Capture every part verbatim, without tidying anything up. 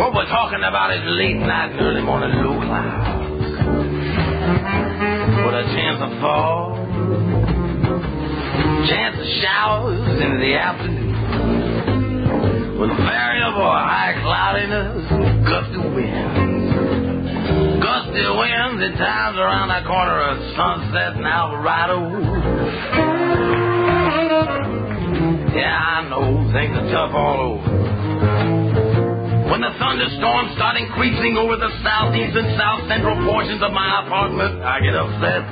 What we're talking about is late night and early morning low clouds with a chance of fall, chance of showers in the afternoon, with variable high cloudiness, gusty winds, gusty winds at times around that corner of Sunset and Alvarado. Yeah, I know things are tough all over. When the thunderstorms start increasing over the southeast and south central portions of my apartment, I get upset.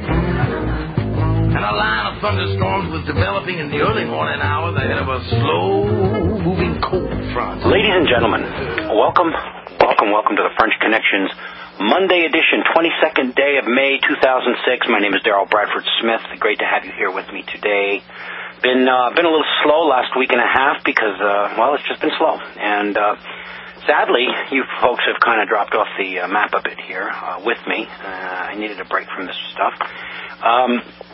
And a line of thunderstorms was developing in the early morning hours ahead of a slow-moving cold front. Ladies and gentlemen, welcome, welcome, welcome to the French Connections Monday edition, twenty-second day of May two thousand six. My name is Daryl Bradford Smith. Great to have you here with me today. Been uh, been a little slow last week and a half because, uh, well, it's just been slow. And uh, sadly, you folks have kind of dropped off the uh, map a bit here uh, with me. Uh, I needed a break from this stuff. Um,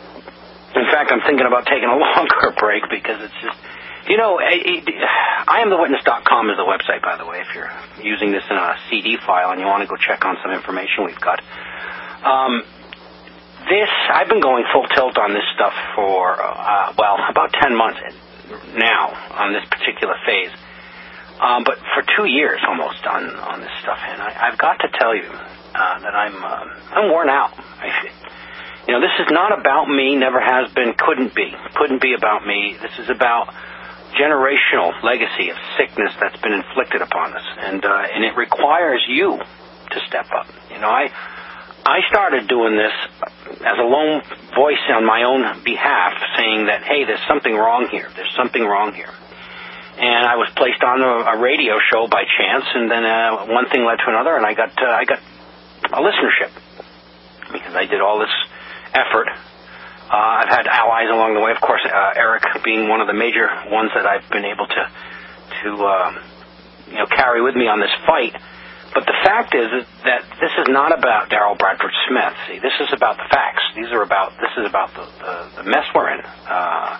in fact, I'm thinking about taking a longer break because it's just, you know, it, it, I am the witness dot com is the website, by the way, if you're using this in a C D file and you want to go check on some information we've got. Um... This, I've been going full tilt on this stuff for, uh, well, about ten months now on this particular phase. Um, but for two years almost on, on this stuff. And I, I've got to tell you uh, that I'm uh, I'm worn out. I, you know, this is not about me, never has been, couldn't be. Couldn't be about me. This is about generational legacy of sickness that's been inflicted upon us. And, uh, and it requires you to step up. You know, I... I started doing this as a lone voice on my own behalf, saying that, hey, there's something wrong here. There's something wrong here. And I was placed on a, a radio show by chance, and then uh, one thing led to another, and I got uh, I got a listenership because I did all this effort. Uh, I've had allies along the way, of course, uh, Eric being one of the major ones that I've been able to to uh, you know carry with me on this fight. But the fact is that this is not about Daryl Bradford Smith. See, this is about the facts. These are about, this is about the, the, the mess we're in. Uh,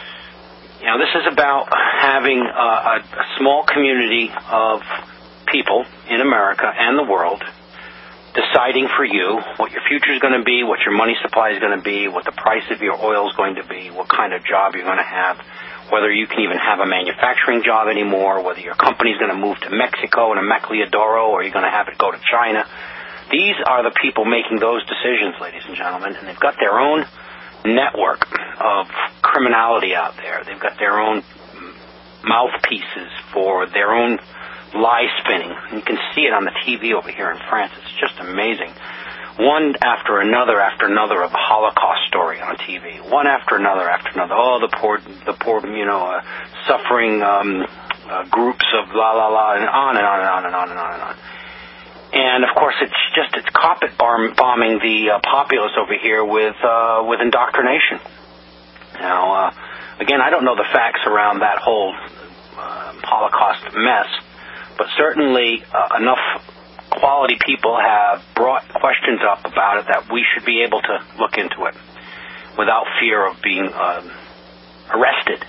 you know, this is about having a, a, a small community of people in America and the world deciding for you what your future is going to be, what your money supply is going to be, what the price of your oil is going to be, what kind of job you're going to have, whether you can even have a manufacturing job anymore, whether your company's going to move to Mexico in a Maquiladora or you're going to have it go to China. These are the people making those decisions, ladies and gentlemen, and they've got their own network of criminality out there. They've got their own mouthpieces for their own lie spinning. You can see it on the T V over here in France. It's just amazing. One after another after another of a Holocaust story on T V. One after another after another. Oh, the poor, the poor, you know, uh, suffering um, uh, groups of la la la, and on and on and on and on and on and on. And of course, it's just it's carpet bomb, bombing the uh, populace over here with uh, with indoctrination. Now, uh, again, I don't know the facts around that whole uh, Holocaust mess, but certainly uh, enough quality people have brought questions up about it that we should be able to look into it without fear of being uh, arrested.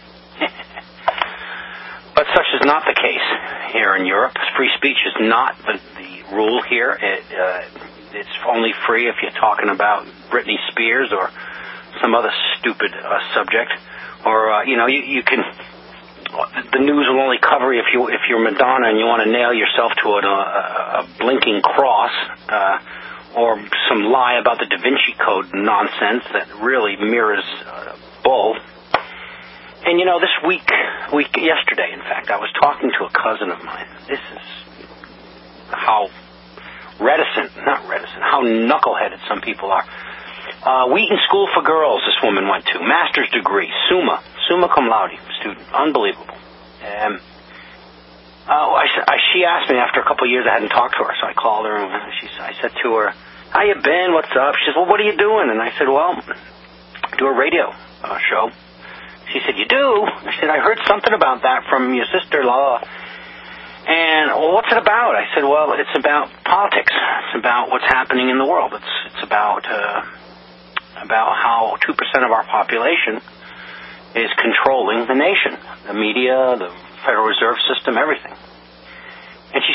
But such is not the case here in Europe. Free speech is not the, the rule here. It, uh, it's only free if you're talking about Britney Spears or some other stupid uh, subject. Or, uh, you know, you, you can... The news will only cover if you if you're Madonna and you want to nail yourself to a, a, a blinking cross, uh, or some lie about the Da Vinci Code nonsense that really mirrors uh, bull. And you know, this week, week yesterday, in fact, I was talking to a cousin of mine. This is how reticent, not reticent, how knuckleheaded some people are. Uh, Wheaton School for Girls, this woman went to, master's degree, summa. Summa cum laude student. Unbelievable. Um, uh, I, I, she asked me after a couple of years I hadn't talked to her, so I called her and she, I said to her, how you been? What's up? She says, well, what are you doing? And I said, well, I do a radio uh, show. She said, you do? I said, I heard something about that from your sister-in-law. And, well, what's it about? I said, well, it's about politics. It's about what's happening in the world. It's it's about uh, about how two percent of our population is controlling the nation, the media, the Federal Reserve System, everything. And she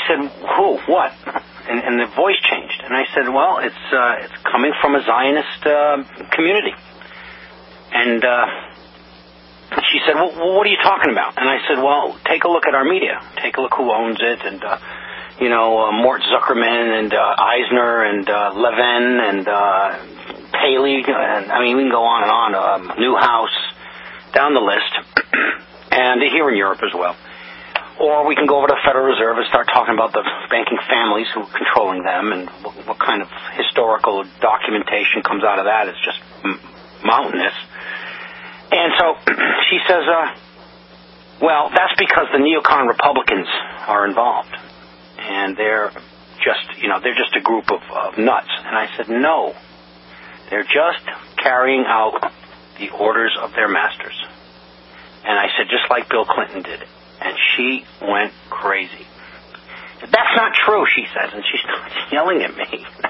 said, who, what? And, and the voice changed. And I said, well, it's uh, it's coming from a Zionist uh, community. And uh, she said, well, what are you talking about? And I said, well, take a look at our media. Take a look who owns it. And, uh, you know, uh, Mort Zuckerman and uh, Eisner and uh, Levin and uh, Paley. And, I mean, we can go on and on. Um, Newhouse, down the list. And here in Europe as well. Or we can go over to the Federal Reserve and start talking about the banking families who are controlling them and what, what kind of historical documentation comes out of that. It's just m- mountainous. And so she says, uh, well, that's because the neocon Republicans are involved. And they're just, you know, they're just a group of, of nuts. And I said, no. They're just carrying out the orders of their masters. And I said, just like Bill Clinton did. And she went crazy. That's not true, she says, and she starts yelling at me.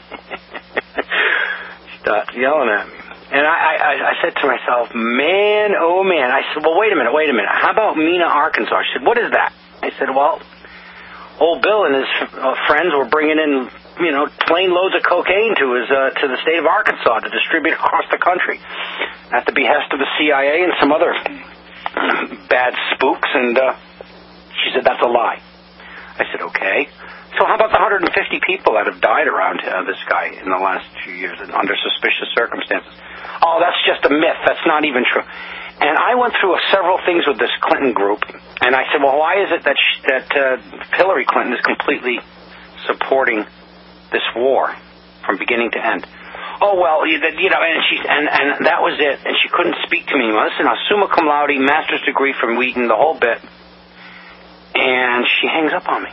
She starts yelling at me. And I, I, I said to myself, man, oh man. I said, well, wait a minute, wait a minute. How about Mena, Arkansas? She said, what is that? I said, well, old Bill and his uh, friends were bringing in, you know, plane loads of cocaine to his uh, to the state of Arkansas to distribute across the country at the behest of the C I A and some other bad spooks. And uh, she said, that's a lie. I said, okay. So how about the one hundred fifty people that have died around uh, this guy in the last few years and under suspicious circumstances? Oh, that's just a myth. That's not even true. And I went through several things with this Clinton group, and I said, well, why is it that she, that uh, Hillary Clinton is completely supporting this war from beginning to end? Oh, well, you, you know, and she and, and that was it. And she couldn't speak to me. Listen, a summa cum laude, master's degree from Wheaton, the whole bit. And she hangs up on me.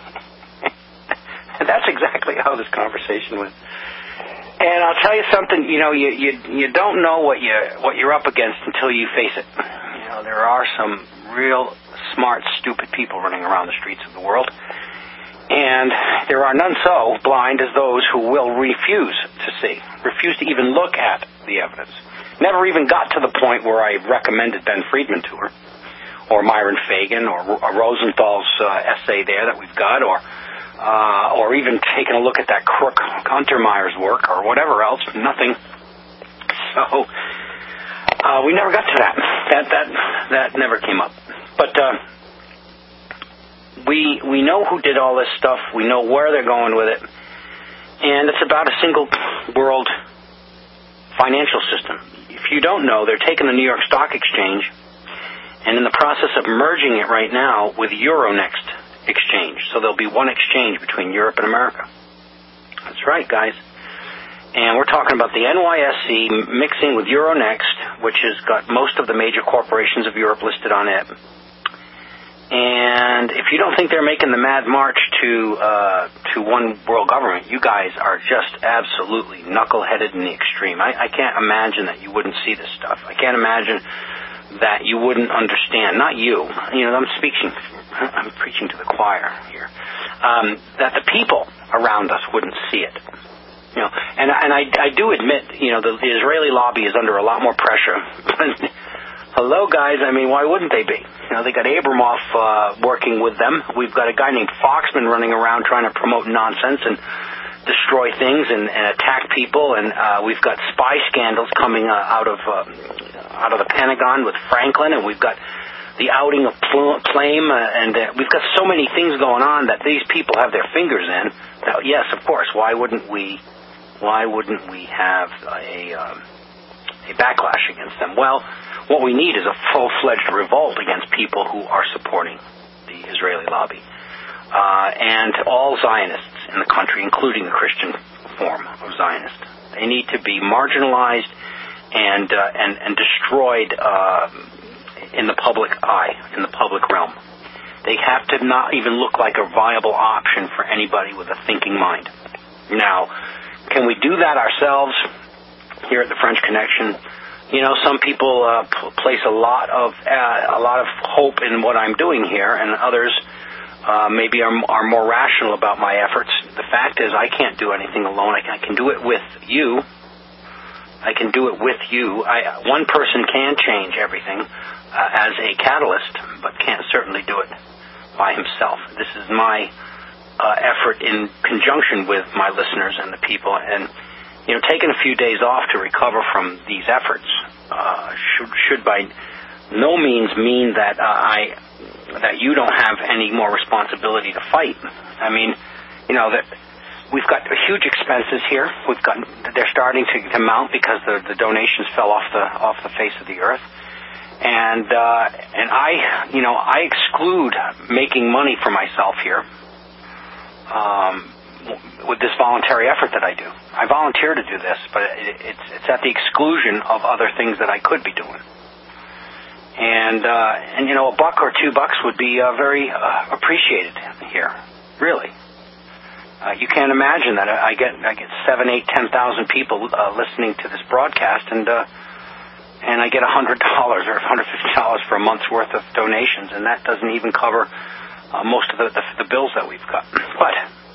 And that's exactly how this conversation went. And I'll tell you something, you know, you you you don't know what you what you're up against until you face it. You know, there are some real smart, stupid people running around the streets of the world. And there are none so blind as those who will refuse to see, refuse to even look at the evidence. Never even got to the point where I recommended Ben Friedman to her, or Myron Fagan, or, or Rosenthal's uh, essay there that we've got, or uh, or even taking a look at that crook Untermeyer's work, or whatever else. Nothing. So uh, we never got to that. That that that never came up. But uh, we we know who did all this stuff. We know where they're going with it, and it's about a single world financial system. If you don't know, they're taking the New York Stock Exchange and in the process of merging it right now with Euronext Exchange. So there'll be one exchange between Europe and America. That's right, guys. And we're talking about the N Y S E mixing with Euronext, which has got most of the major corporations of Europe listed on it. And if you don't think they're making the mad march to uh, to one world government, you guys are just absolutely knuckleheaded in the extreme. I, I can't imagine that you wouldn't see this stuff. I can't imagine that you wouldn't understand. Not you. You know, I'm speaking, I'm preaching to the choir here. Um, that the people around us wouldn't see it. You know, and and I I do admit, you know, the, the Israeli lobby is under a lot more pressure. Hello, guys. I mean, why wouldn't they be? You know, they got Abramoff uh, working with them. We've got a guy named Foxman running around trying to promote nonsense and destroy things and, and attack people. And uh, we've got spy scandals coming uh, out of uh, out of the Pentagon with Franklin, and we've got the outing of Plame, uh, and uh, we've got so many things going on that these people have their fingers in. Now, yes, of course. Why wouldn't we? Why wouldn't we have a um, a backlash against them? Well, what we need is a full-fledged revolt against people who are supporting the Israeli lobby. Uh, and all Zionists in the country, including the Christian form of Zionist. They need to be marginalized and uh, and, and destroyed uh, in the public eye, in the public realm. They have to not even look like a viable option for anybody with a thinking mind. Now, can we do that ourselves here at the French Connection? You know, some people uh, p- place a lot of uh, a lot of hope in what I'm doing here, and others uh, maybe are, are more rational about my efforts. The fact is, I can't do anything alone. I can, I can do it with you. I can do it with you. I, one person can change everything uh, as a catalyst, but can't certainly do it by himself. This is my uh, effort in conjunction with my listeners and the people, and you know, taking a few days off to recover from these efforts uh, should, should by no means mean that uh, I that you don't have any more responsibility to fight. I mean, you know, that we've got huge expenses here. We've got they're starting to, to mount because the, the donations fell off the off the face of the earth, and uh, and I, you know, I exclude making money for myself here. Um, with this voluntary effort that I do. I volunteer to do this, but it, it's it's at the exclusion of other things that I could be doing. And, uh, and you know, a buck or two bucks would be uh, very uh, appreciated here, really. Uh, you can't imagine that. I get I get seven, eight, ten thousand people uh, listening to this broadcast, and uh, and I get a hundred dollars or a hundred fifty dollars for a month's worth of donations, and that doesn't even cover uh, most of the, the the bills that we've got. But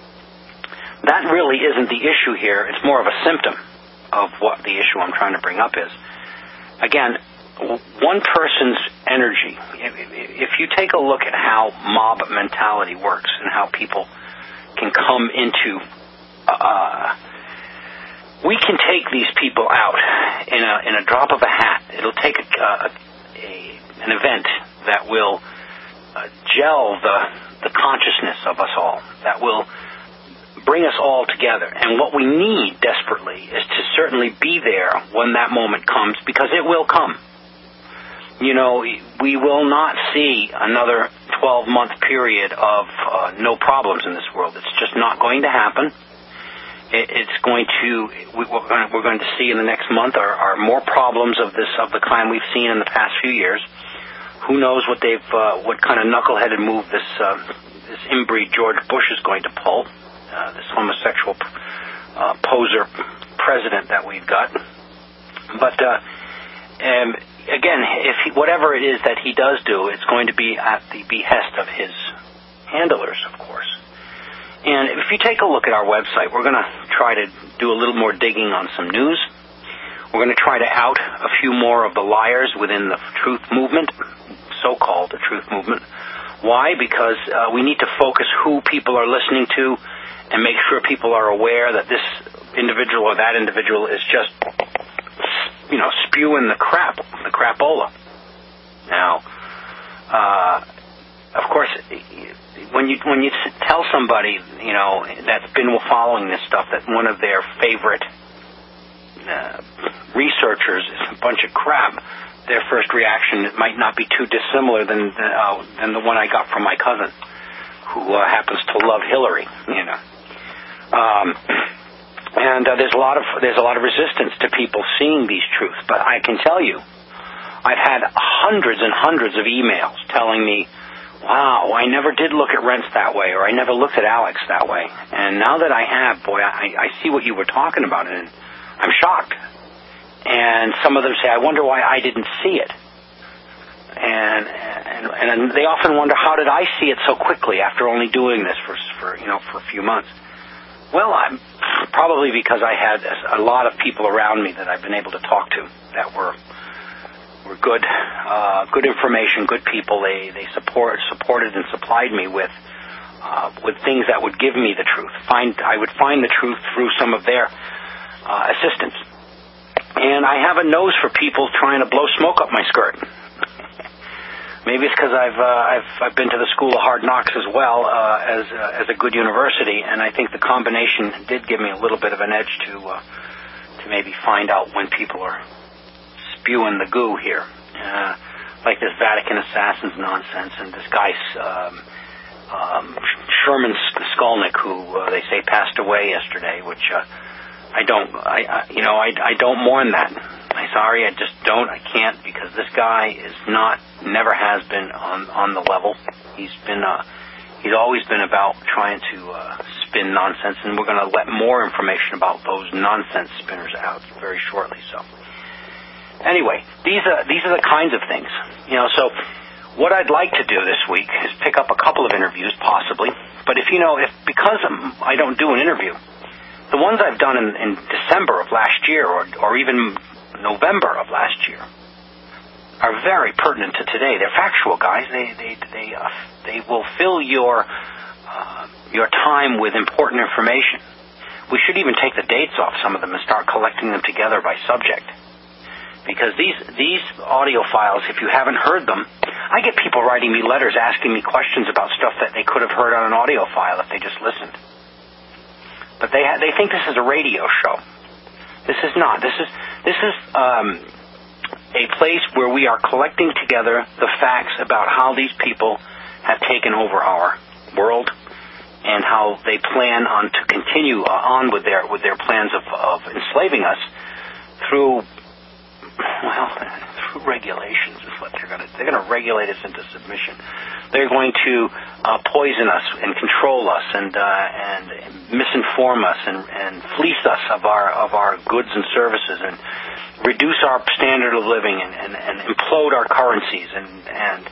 that really isn't the issue here. It's more of a symptom of what the issue I'm trying to bring up is. Again, one person's energy, if you take a look at how mob mentality works and how people can come into, uh, we can take these people out in a in a drop of a hat. It'll take a, a, a an event that will uh, gel the the consciousness of us all, that will bring us all together. And what we need desperately is to certainly be there when that moment comes, because it will come. You know, we will not see another twelve-month period of uh, no problems in this world. It's just not going to happen. It, it's going to, we, we're, going to, we're going to see in the next month are, are more problems of this of the kind we've seen in the past few years. Who knows what they've, uh, what kind of knuckleheaded move this uh, this inbreed George Bush is going to pull. Uh, this homosexual uh, poser president that we've got. But uh, um, again, if he, whatever it is that he does do, it's going to be at the behest of his handlers, of course. And if you take a look at our website, we're going to try to do a little more digging on some news. We're going to try to out a few more of the liars within the truth movement, so-called the truth movement. Why? Because uh, we need to focus who people are listening to and make sure people are aware that this individual or that individual is just, you know, spewing the crap, the crapola. Now, uh, of course, when you when you tell somebody, you know, that's been following this stuff, that one of their favorite uh, researchers is a bunch of crap, their first reaction might not be too dissimilar than uh, than the one I got from my cousin, who uh, happens to love Hillary, you know. Um, and uh, there's a lot of there's a lot of resistance to people seeing these truths. But I can tell you, I've had hundreds and hundreds of emails telling me, "Wow, I never did look at rents that way, or I never looked at Alex that way." And now that I have, boy, I, I see what you were talking about, and I'm shocked. And some of them say, "I wonder why I didn't see it." And and and they often wonder, how did I see it so quickly after only doing this for for you know for a few months? Well, I'm probably because I had a lot of people around me that I've been able to talk to that were were good, uh, good information, good people. They they support supported and supplied me with uh, with things that would give me the truth. Find I would find the truth through some of their uh, assistance. And I have a nose for people trying to blow smoke up my skirt. Maybe it's because I've uh, I've I've been to the School of Hard Knocks as well uh, as uh, as a good university, and I think the combination did give me a little bit of an edge to uh, to maybe find out when people are spewing the goo here, uh, like this Vatican assassins nonsense, and this guy um, um, Sherman Skolnick, who uh, they say passed away yesterday, which uh, I don't I, I you know I I don't mourn that. I'm sorry, I just don't, I can't, because this guy is not, never has been on, on the level. He's been, uh, he's always been about trying to, uh, spin nonsense, and we're gonna let more information about those nonsense spinners out very shortly, so. Anyway, these are, these are the kinds of things, you know, so what I'd like to do this week is pick up a couple of interviews, possibly, but if you know, if, because I don't do an interview, the ones I've done in, in December of last year, or, or even November of last year, are very pertinent to today. They're factual, guys. They they they uh, they will fill your uh, your time with important information. We should even take the dates off some of them and start collecting them together by subject. Because these these audio files, if you haven't heard them, I get people writing me letters asking me questions about stuff that they could have heard on an audio file if they just listened. But they ha- they think this is a radio show. This is not. This is this is um, a place where we are collecting together the facts about how these people have taken over our world and how they plan on to continue uh, on with their with their plans of, of enslaving us through well through regulations is what they're going to they're going to regulate us into submission. They're going to uh, poison us and control us and uh, and misinform us and, and fleece us of our of our goods and services and reduce our standard of living and, and, and implode our currencies and and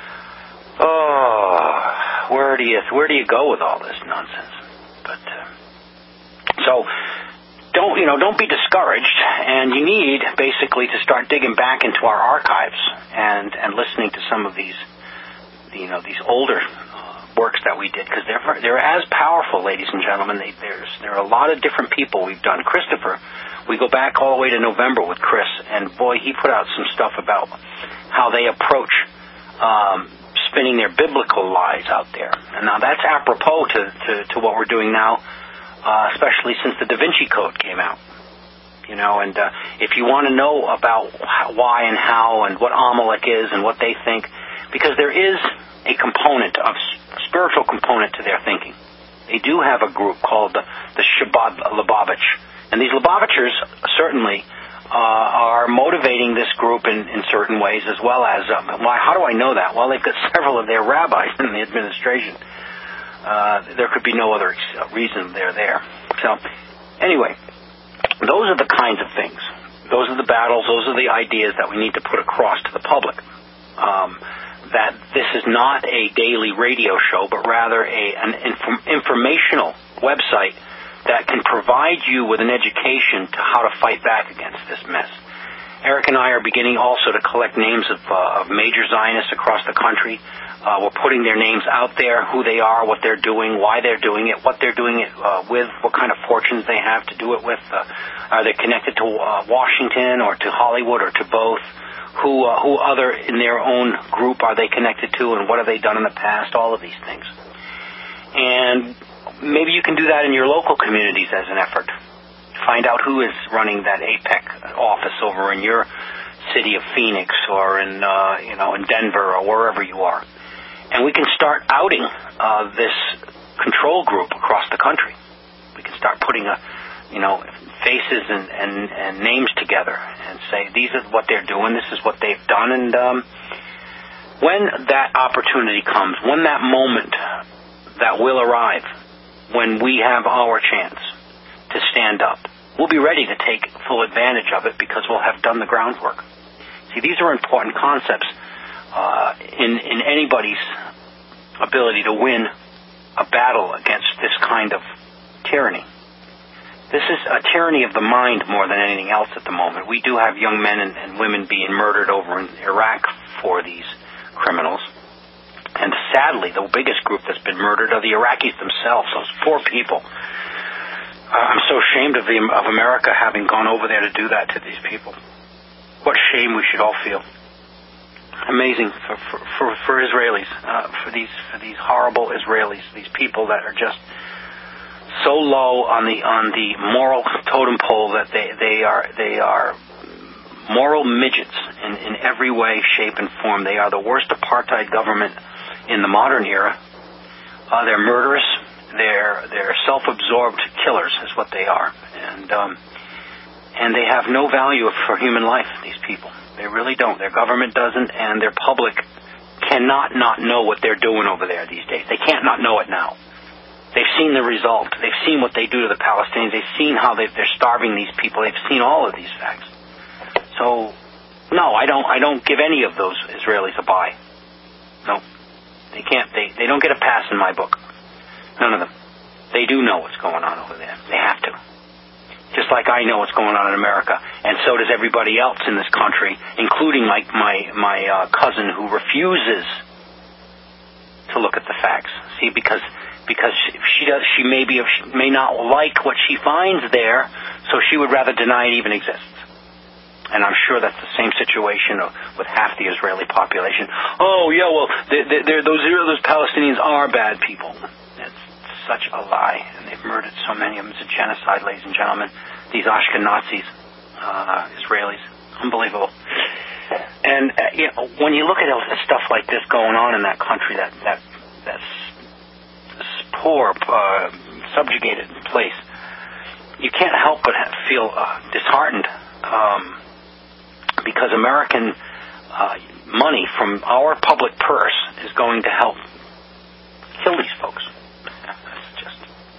oh, where do you where do you go with all this nonsense? But uh, so don't you know don't be discouraged, and you need basically to start digging back into our archives and and listening to some of these you know these older uh, works that we did, because they're they're as powerful, ladies and gentlemen. They, there's there are a lot of different people we've done. Christopher, we go back all the way to November with Chris, and boy, he put out some stuff about how they approach um, spinning their biblical lies out there. And now that's apropos to, to, to what we're doing now, uh, especially since the Da Vinci Code came out. You know, and uh, if you want to know about how, why and how and what Amalek is and what they think, because there is a component of spiritual component to their thinking. They do have a group called the, the Shabbat Lubavitch. And these Lubavitchers certainly uh, are motivating this group in, in certain ways, as well as, um, why? How do I know that? Well, they've got several of their rabbis in the administration. Uh, there could be no other reason they're there. So, anyway, those are the kinds of things. Those are the battles. Those are the ideas that we need to put across to the public. Um, that this is not a daily radio show, but rather a an inf- informational website that can provide you with an education to how to fight back against this mess. Eric and I are beginning also to collect names of, uh, of major Zionists across the country. Uh, we're putting their names out there, who they are, what they're doing, why they're doing it, what they're doing it uh, with, what kind of fortunes they have to do it with. Uh, are they connected to uh, Washington or to Hollywood or to both? Who, uh, who other in their own group are they connected to, and what have they done in the past? All of these things. And maybe you can do that in your local communities as an effort. Find out who is running that A P E C office over in your city of Phoenix or in, uh, you know, in Denver or wherever you are. And we can start outing uh, this control group across the country. We can start putting a, you know, faces and, and, and names together and say, these are what they're doing, this is what they've done. And um, when that opportunity comes, when that moment that will arrive, when we have our chance to stand up, we'll be ready to take full advantage of it because we'll have done the groundwork. See, these are important concepts uh, in, in anybody's ability to win a battle against this kind of tyranny. This is a tyranny of the mind more than anything else at the moment. We do have young men and, and women being murdered over in Iraq for these criminals. And sadly, the biggest group that's been murdered are the Iraqis themselves, those poor people. Uh, I'm so ashamed of, the, of America having gone over there to do that to these people. What shame we should all feel. Amazing for for, for, for Israelis, uh, for these for these horrible Israelis, these people that are just so low on the on the moral totem pole that they, they are they are moral midgets in, in every way, shape, and form. They are the worst apartheid government in the modern era. Uh, they're murderous. They're they're self-absorbed killers, is what they are, and um, and they have no value for human life. These people, they really don't. Their government doesn't, and their public cannot not know what they're doing over there these days. They can't not know it now. They've seen the result. They've seen what they do to the Palestinians. They've seen how they, they're starving these people. They've seen all of these facts. So, no, I don't. I don't give any of those Israelis a buy. No, they can't. They they don't get a pass in my book. None of them. They do know what's going on over there. They have to. Just like I know what's going on in America, and so does everybody else in this country, including my my my uh, cousin who refuses to look at the facts. See, because because she, she does she may be she may not like what she finds there, so she would rather deny it even exists. And I'm sure that's the same situation with half the Israeli population. Oh yeah, well, they're, they're, those those Palestinians are bad people. It's such a lie, and they've murdered so many of them. It's a genocide, ladies and gentlemen. These Ashkenazis, uh, Israelis, unbelievable. And uh, you know, when you look at stuff like this going on in that country, that that that's poor, uh, subjugated place, you can't help but feel uh, disheartened, um, because American uh, money from our public purse is going to help kill these folks. That's just,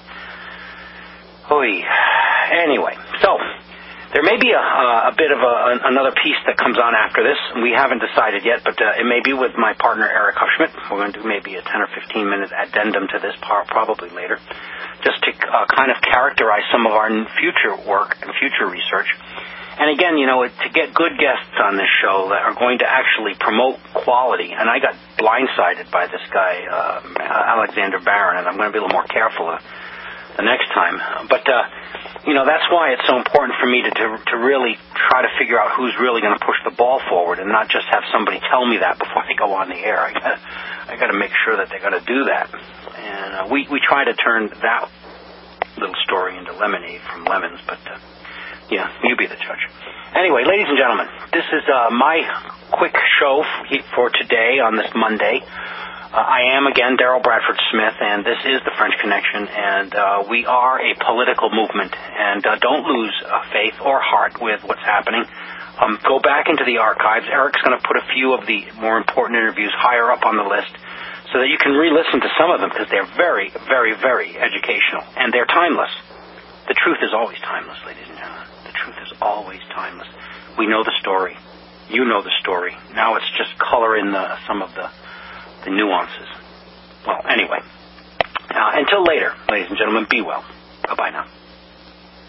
oy. Anyway, so there may be a, a bit of a, another piece that comes on after this. We haven't decided yet, but uh, it may be with my partner Eric Hufschmidt. We're going to do maybe a ten or fifteen minute addendum to this, probably later, just to uh, kind of characterize some of our future work and future research. And again, you know, to get good guests on this show that are going to actually promote quality. And I got blindsided by this guy, uh, Alexander Barron, and I'm going to be a little more careful uh, the next time. But, uh, you know, that's why it's so important for me to, to to really try to figure out who's really going to push the ball forward, and not just have somebody tell me that before they go on the air. I got I got to make sure that they're going to do that. And uh, we we try to turn that little story into lemonade from lemons, but uh, yeah, you be the judge. Anyway, ladies and gentlemen, this is uh, my quick show for today on this Monday. Uh, I am, again, Daryl Bradford Smith, and this is the French Connection, and uh, we are a political movement. And uh, don't lose uh, faith or heart with what's happening. Um, go back into the archives. Eric's going to put a few of the more important interviews higher up on the list so that you can re-listen to some of them, because they're very, very, very educational, and they're timeless. The truth is always timeless, ladies and gentlemen. The truth is always timeless. We know the story. You know the story. Now it's just color in the, some of the the nuances. Well, anyway, uh, until later, ladies and gentlemen, be well. Bye-bye now.